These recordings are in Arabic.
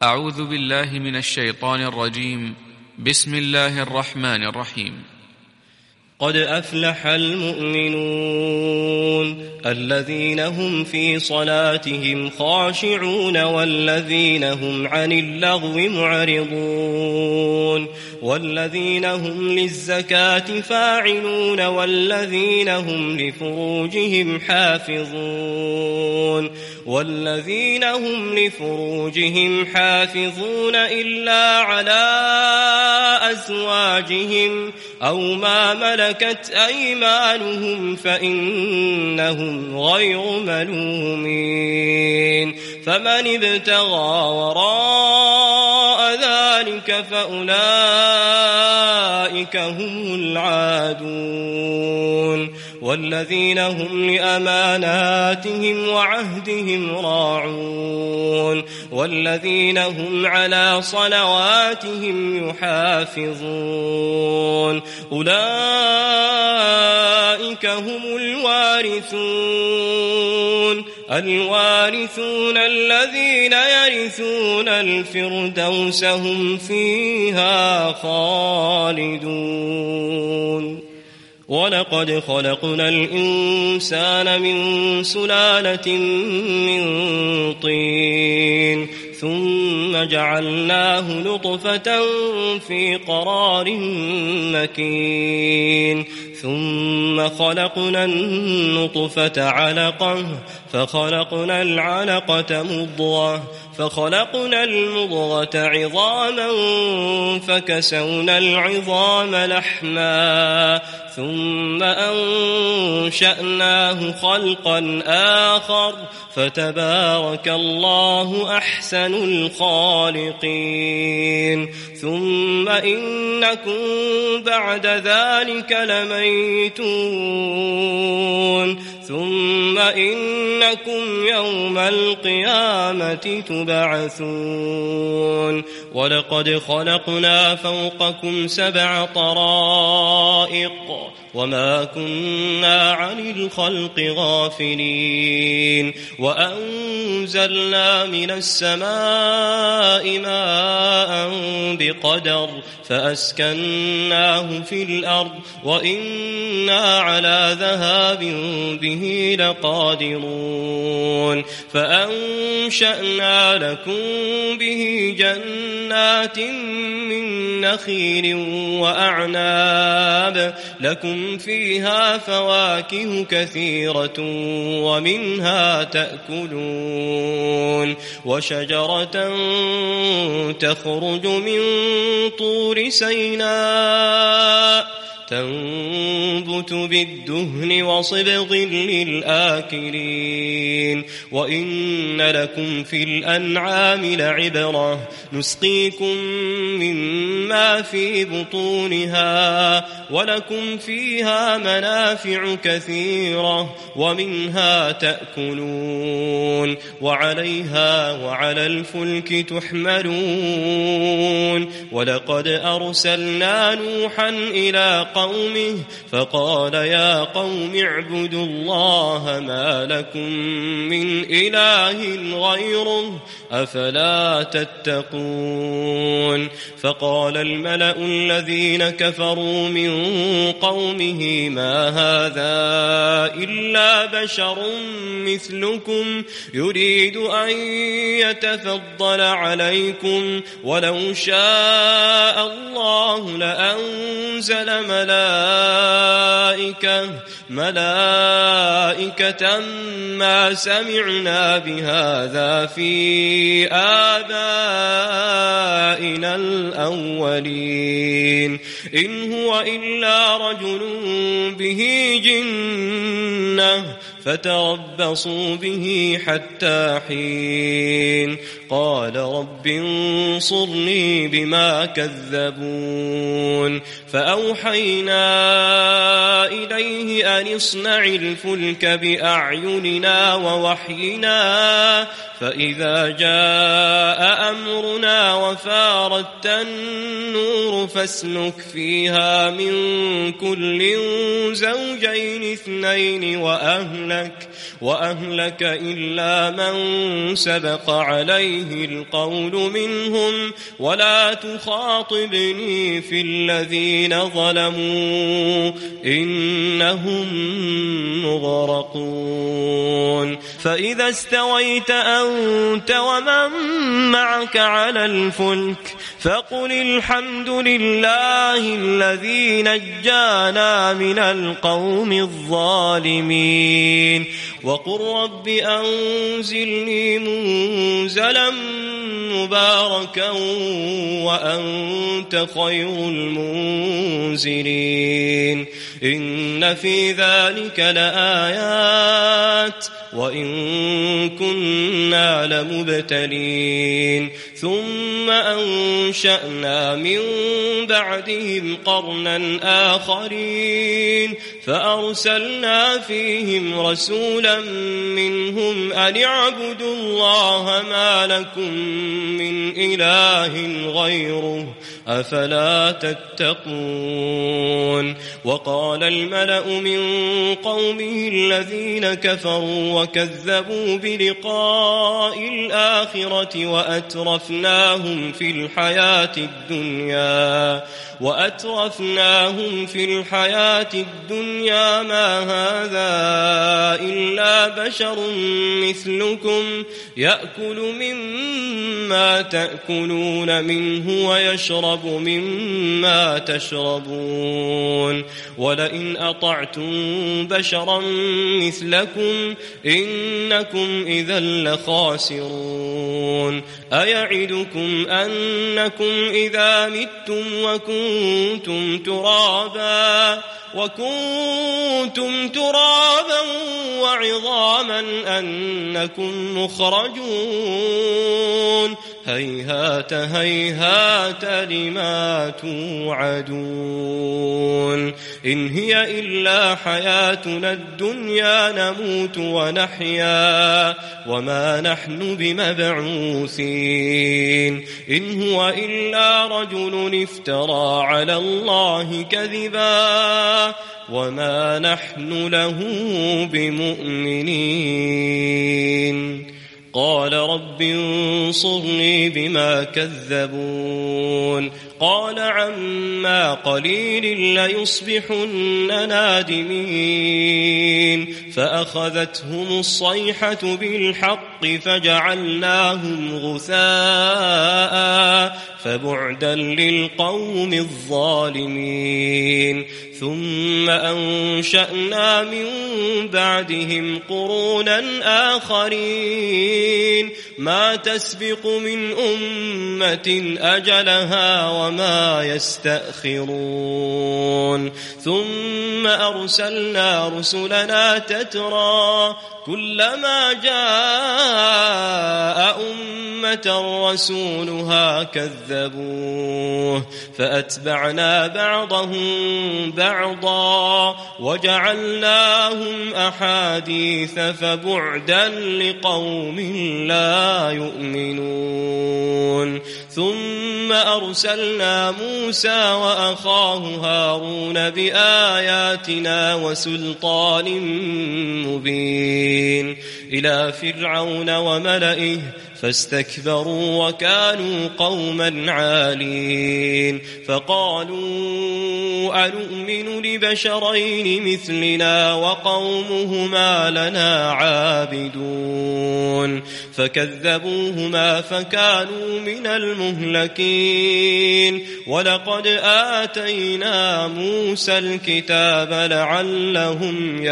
أعوذ بالله من الشيطان الرجيم. بسم الله الرحمن الرحيم. قد أفلح المؤمنون الذين هم في صلاتهم خاشعون والذين هم عن اللغو معرضون والذين هم للزكاة فاعلون والذين هم لفروجهم حافظون إلا على أزواجهم أو ما ملكت أيمانهم فإنهم غير ملومين فمن ابتغى وراء ذلك فأولئك هم العادون والذين هم لأماناتهم وعهدهم راعون والذين هم على صلواتهم يحافظون أولئك هم الوارثون الذين يرثون الفردوس هم فيها خالدون ولقد خلقنا الإنسان من سلالة من طين ثم جعلناه نطفة في قرار مكين ثم خلقنا النطفة علقة فخلقنا العلقة مضغة فخلقنا المضغة عظاما فكسونا العظام لحما ثم أنشأناه خلقا آخر فتبارك الله أحسن الخالقين ثم إنكم بعد ذلك لميتون ثم إنكم يوم القيامة تبعثون ولقد خلقنا فوقكم 7 طرائق وما كنا عن الخلق غافلين وأنزلنا من السماء ماء بقدر فأسكناه في الأرض وإنا على ذهاب به لقادرون فأنشأنا لكم به جنات من نخيل وأعناب لكم فيها فواكه كثيرة ومنها تأكلون وشجرة تخرج من طور سيناء تنبت بالدهن وصبغ للآكلين وإن لكم في الأنعام لعبرة نسقيكم مما في بطونها ولكم فيها منافع كثيرة ومنها تأكلون وعليها وعلى الفلك تحملون ولقد أرسلنا نوحا إلى قومه فقال يا قوم اعبدوا الله ما لكم من إله غيره أفلا تتقون فقال الملأ الذين كفروا من قومه ما هذا إلا بشر مثلكم يريد أن يتفضل عليكم ولو شاء الله لأنزل ملائكة ما سمعنا بهذا في آبائنا الأولين إن هو إلا رجل به جنة فتربصوا به حتى حين قال رب انصرني بما كذبون فأوحينا إليه أن اصنع الفلك بأعيننا ووحينا فإذا جاء أمرنا وفارت النور فاسلك فيها من كل زوجين 2 وأهلك إلا من سبق عليه القول منهم ولا تخاطبني في الذين ظلموا إنهم مغرقون فإذا استويت أنت ومن معك على الفلك فقل الحمد لله الذي نجانا من القوم الظالمين وقل رب أنزلني منزلا مباركا وأنت خير المنزلين إن في ذلك لآيات وإن كنا لمبتلين ثم أنشأنا من بعدهم قرنا آخرين فأرسلنا فيهم رسولا منهم أن اعبدوا الله ما لكم من إله غيره أفلا تتقون وقال الملأ من قومه الذين كفروا وكذبوا بلقاء الآخرة وأترفناهم في الحياة الدنيا ما هذا إلا بشر مثلكم يأكل مما تأكلون منه ويشرب مما تشربون ولئن أطعتم بشرا مثلكم إنكم إذا لخاسرون أيعدكم أنكم إذا متم وكنتم ترابا وعظاما أنكم مخرجون هيهات هيهات لما توعدون إن هي إلا حياتنا الدنيا نموت ونحيا وما نحن بمبعوثين إن هو إلا رجل افترى على الله كذبا وما نحن له بمؤمنين قال رب انصرني بما كذبون قال عما قليل ليصبحن نادمين فأخذتهم الصيحة بالحق فجعلناهم غثاء فبعدا للقوم الظالمين ثم أنشأنا من بعدهم قرونا آخرين ما تسبق من أمة أجلها وما يستأخرون ثم أرسلنا رسلنا تترى كلما جاء أمة رسولها كذبوه فأتبعنا بعضهم بعضا وجعلناهم أحاديث فبعدا لقوم لا يؤمنون ثم أرسلنا موسى وأخاه هارون بآياتنا وسلطان مبين إلى فرعون وملئه فاستكبروا وكانوا قوما عالين فقالوا أنؤمن لبشرين مثلنا وقومهما لنا عابدون فكذبوهما فكانوا من المهلكين ولقد آتينا موسى الكتاب لعلهم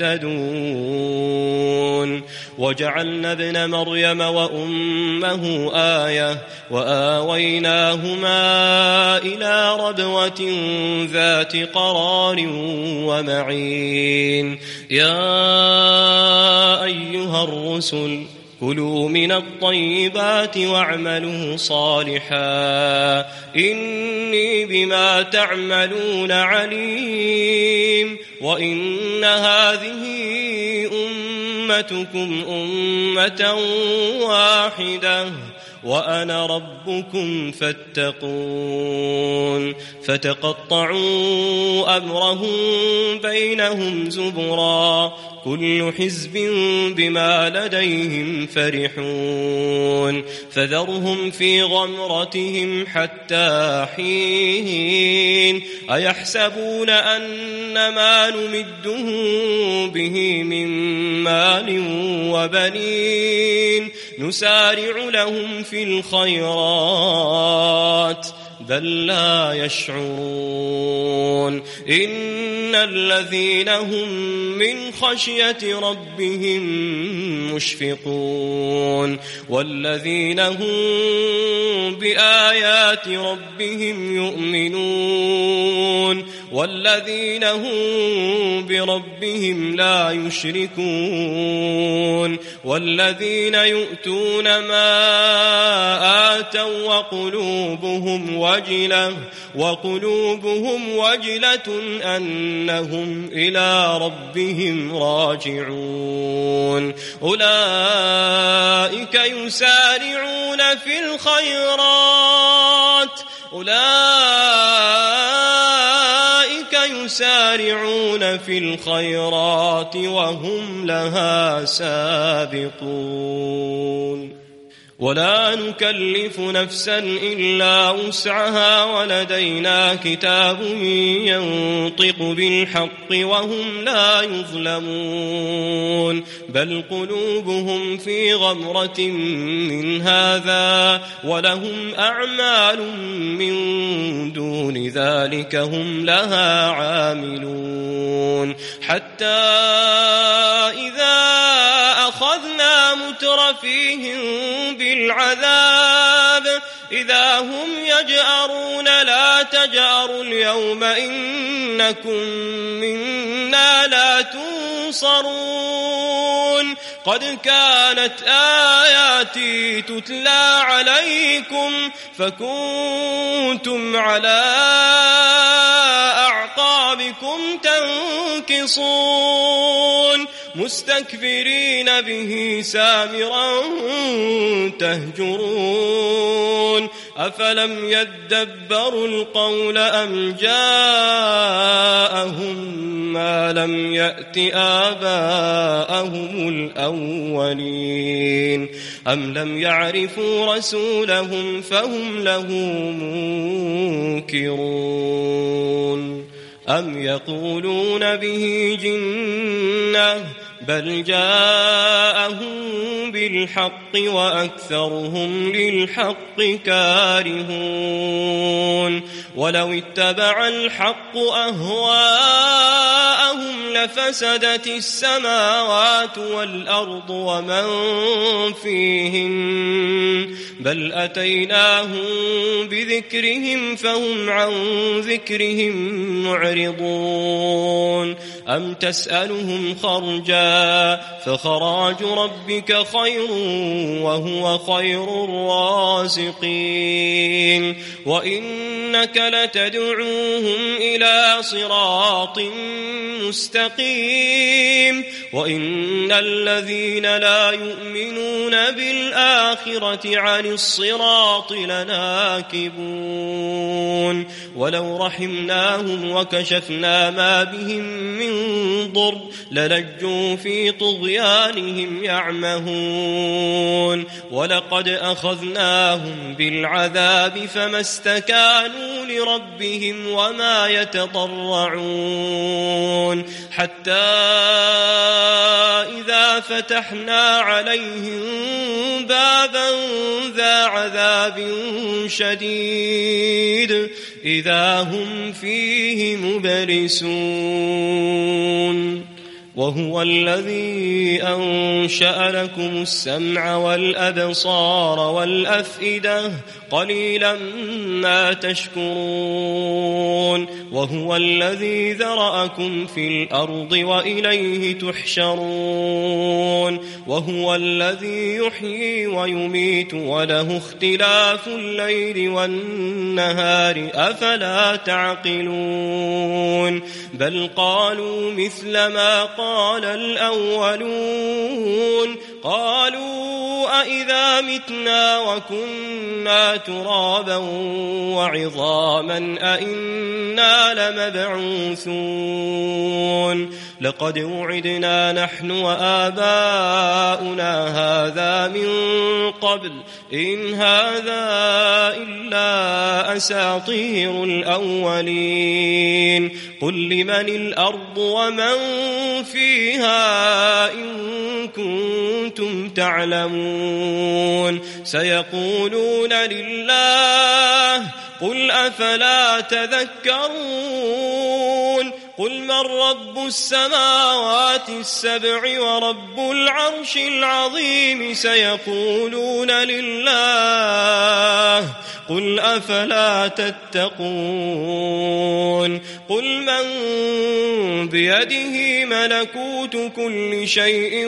يهتدون وجعلنا ابن مريم وأمه آية وآويناهما إلى ربوة ذات قرار ومعين يا أيها الرسل كلوا من الطيبات واعملوا صالحا إني بما تعملون عليم وإن هذه أمتكم أمة واحدة وأنا ربكم فاتقون فتقطعوا أمرهم بينهم زبرا كل حزب بما لديهم فرحون فذرهم في غمرتهم حتى حين أيحسبون أن ما نمدهم به من مال وبنين نسارع لهم في الخيرات بل لا يشعرون إن الذين هم من خشية ربهم مشفقون والذين هم بآيات ربهم يؤمنون والذين هم بربهم لا يشركون والذين يؤتون ما آتوا وقلوبهم وجلة أنهم إلى ربهم راجعون أولئك يسارعون في الخيرات وهم لها سابقون ولا نكلف نفسا إلا وسعها ولدينا كتاب ينطق بالحق وهم لا يظلمون بل قلوبهم في غمرة من هذا ولهم أعمال من دون ذلك هم لها عاملون حتى إذا أخذنا مترفيهم بالعذاب إذا هم يجأرون لا تجأروا اليوم إنكم منا لا تنصرون قد كانت آياتي تتلى عليكم فكنتم على أعقابكم تنكصون مستكبرين به سامرا تهجرون أفلم يدبروا القول أم جاءهم ما لم يأت آباءهم الأولين أم لم يعرفوا رسولهم فهم له منكرون أم يقولون به جنة بل جاءهم بالحق وأكثرهم للحق كارهون ولو اتبع الحق أهواءهم لفسدت السماوات والأرض ومن فيهن بل أتيناهم بذكرهم فهم عن ذكرهم معرضون أم تسألهم خرجا فخراج ربك خير وهو خير الرازقين وإنك لتدعوهم إلى صراط مستقيم وإن الذين لا يؤمنون بالآخرة عن الصراط لناكبون ولو رحمناهم وكشفنا ما بهم من ضر للجوا في طغيانهم يعمهون ولقد أخذناهم بالعذاب فما استكانوا لربهم وما يتضرعون حتى إذا فتحنا عليهم بابا ذا عذاب شديد إذا هم فيه مبلسون وهو الذي أنشأ لكم السمع والأبصار والأفئدة قليلا ما تشكرون وهو الذي ذرأكم في الأرض وإليه تحشرون وهو الذي يحيي ويميت وله اختلاف الليل والنهار أفلا تعقلون بل قالوا مثل ما قال الأولون قالوا أإذا متنا وكنا ترابا وعظاما أإنا لمبعوثون لقد وعدنا نحن وآباؤنا هذا من قبل إن هذا إلا أساطير الأولين قل لمن الأرض ومن فيها إن كنتم تعلمون سيقولون لله قل أفلا تذكرون قل من رب السماوات السبع ورب العرش العظيم سيقولون لله قل أفلا تتقون قل من بيده ملكوت كل شيء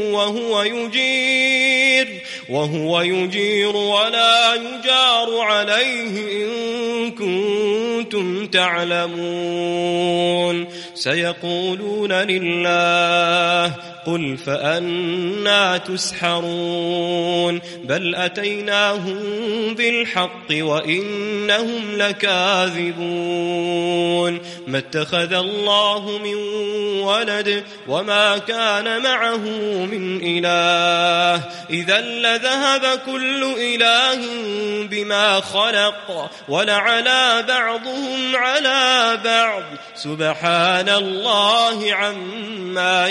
وهو يجير ولا يجار عليه إن كنتم تعلمون سيقولون لله قل فأنى تسحرون بل أتيناهم بالحق وإنهم لكاذبون ما اتخذ الله من ولد وما كان معه من إله إذا لذهب كل إله بما خلق ولعلى بعضهم على بعض سبحان الله عما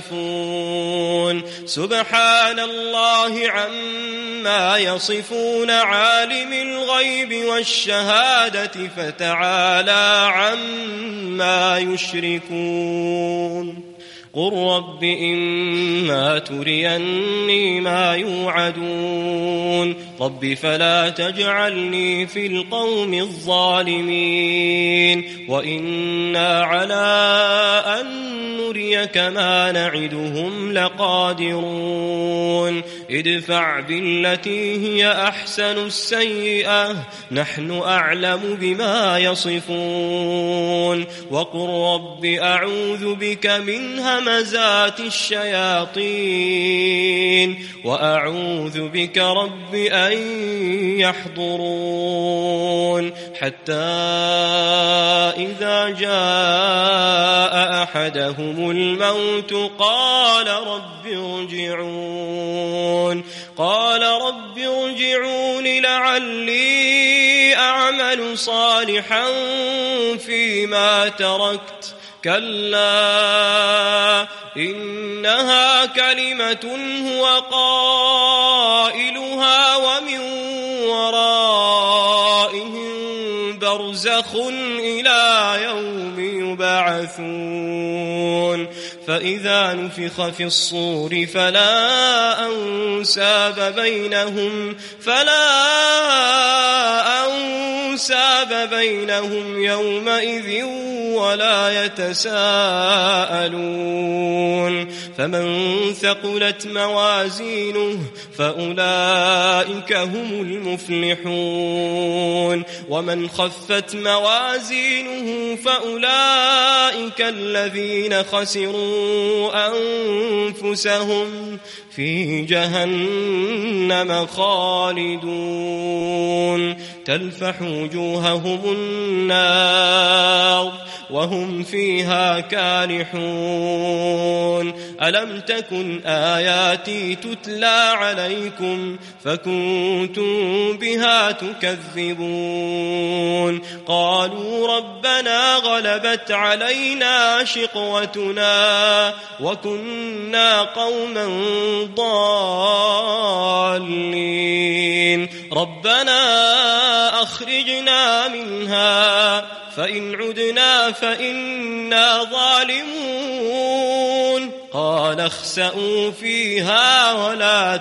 يصفون عالم الغيب والشهادة فتعالى عما يشركون قل رب إما تريني ما يوعدون رب فلا تجعلني في القوم الظالمين وإنا على أن نريك ما نعدهم لقادرون ادفع بالتي هي أحسن السيئة نحن أعلم بما يصفون وقل رب أعوذ بك من همزات الشياطين وأعوذ بك رب أن يحضرون حتى إذا جاء أحدهم الموت قال رب ارجعون لعلي أعمل صالحا فيما تركت كلا إنها كلمة هو قائلها ومن ورائهم برزخ إلى يوم يبعثون فإذا نفخ في الصور فلا أنساب بينهم يومئذ ولا يتساءلون فمن ثقلت موازينه فأولئك هم المفلحون ومن خفت موازينه فأولئك الذين خسروا أنفسهم في جهنم خالدون تلفح وجوههم النار وهم فيها كالحون ألم تكن آياتي تتلى عليكم فكنتم بها تكذبون قالوا ربنا غلبت علينا شقوتنا وكنا قوما ضالين ربنا أخرجنا منها فإن عدنا فإنا ظالمون قال اخسئوا فيها ولا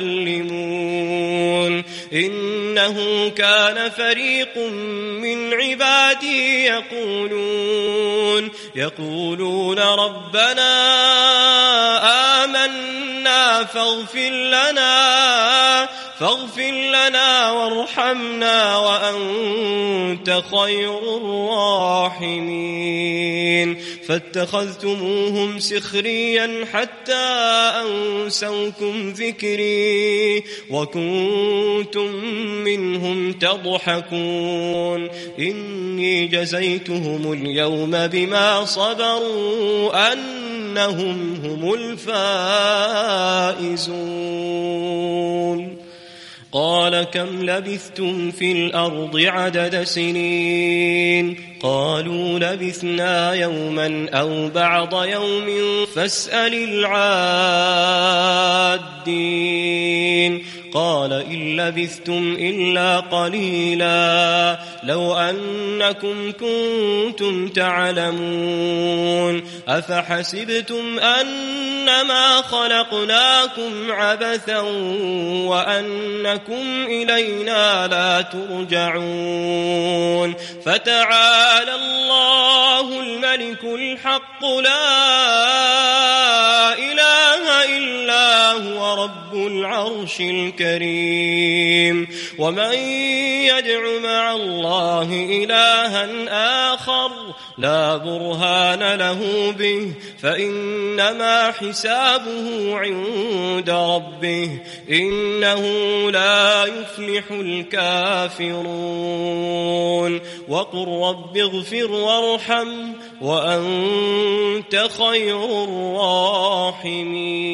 تكلمون إنه كان فريق من عبادي يقولون ربنا آمنا فاغفر فاغفر لنا وارحمنا وأنت خير الراحمين فاتخذتموهم سخريا حتى أنسوكم ذكري وكنتم منهم تضحكون إني جزيتهم اليوم بما صبروا أنهم هم الفائزون قال كم لبثتم في الأرض عدد سنين قالوا لبثنا يوما أو بعض يوم فاسأل العادين قال إن لبثتم إلا قليلا لو أنكم كنتم تعلمون أفحسبتم أنما خلقناكم عبثا وأنكم إلينا لا ترجعون فتعالى الله الملك الحق لا إله إلا هو رب العرش الكريم ومن يدع مع الله إلها آخر لا برهان له به فإنما حسابه عند ربه إنه لا يفلح الكافرون وقل رب اغفر وارحم وأنت خير الراحمين